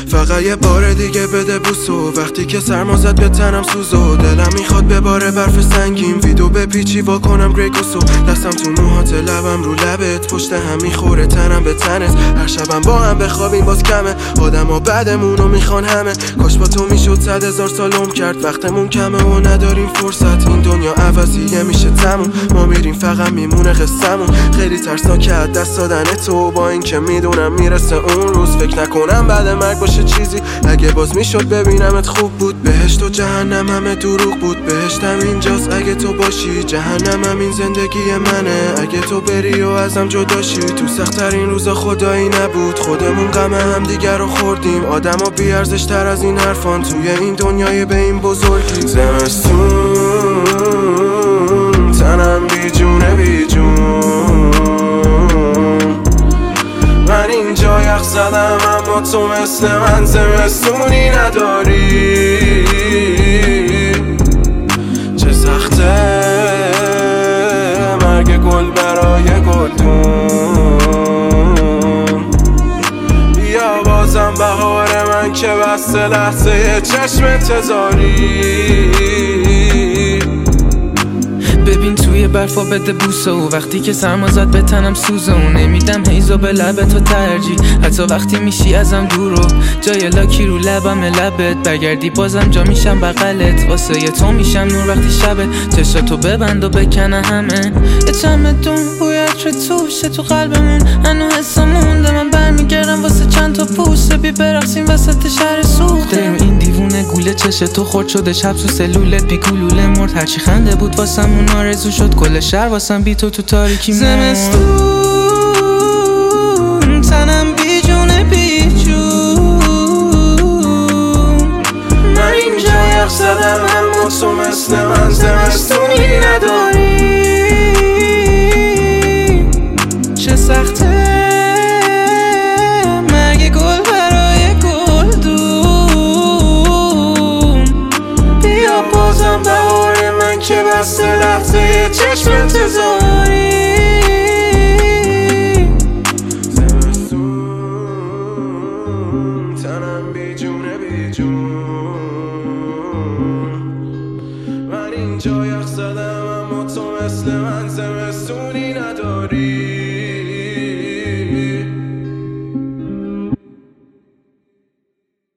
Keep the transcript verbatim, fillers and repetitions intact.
فقط یه بار دیگه بده بوسو، وقتی که سرما زد به تنم سوزو. دلم میخواد بباره برف سنگین، ویدو به پیچی وا کنم گریگوسو. دستم تو موهات، لبم رو لبت، پشت هم میخوره تنم به تنت. هر شبم با هم بخوابیم باز کمه، آدم ها بعدمونو میخوان همه. کاش با تو میشد صد هزار سال عمر کرد، وقتمون کمه و نداریم فرصت. این دنیا عوضیه میشه تموم، ما میریم فقط میمونه قصه‌مون. خیلی ترسناکه از دست دادن تو، با این که میدونم میرسه اون روز. فکر نکنم بعد مرگ باشه چیزی، اگه باز میشد ببینمت خوب بود. بهشت و جهنم همه دروغ بود، بهشتم اینجاست اگه تو باشی، جهنمم این زندگی منه اگه تو بری و ازم جداشی. تو سخت‌ترین روزا خدایی نبود، خودمون غم هم دیگر رو خوردیم. آدما بی ارزش تر از این حرفان توی این دنیای به این بزرگی. زمستون تنم بی جونه بی جون، من اینجا یخ زدم اما تو مثل من زمستونی نداری. چه سخته مرگ گل برای گلدون، بیا بازم بهار من که بسته لحظه چشم انتظاری. ببین توی برفا بده بوسه، و وقتی که سرما زد به تنم سوزه، و نمیدم هیزو به لبت و ترجیح. حتی وقتی میشی ازم دور و جای لاکی رو لبم لبت، برگردی بازم جا میشم بغلت. واسه یه تو میشم نور وقتی شبه، چشاتو ببند و بکنه همه. یه چمدون بوی عطر توشه تو قلبمون، هنو حسا مونده. من برمیگردم واسه چند تا پوسه، بی برقصیم وسط شهر سوخته. این دیوونه گوله چشه تو خورد شده، شب تو سلولت بی گلوله مرد. هرچی خنده بود واسمون آرزو شد، کل شهر واسم بی تو تو تاریکی مرد. زمستون تنم بی جونه بی جون، من اینجا یخ زدم اما تو مثل من زمستونی نداری. چه سخته مرگ گل برای گلدون، بیا بازم بهار من که بسته لحظه چشم انتظار.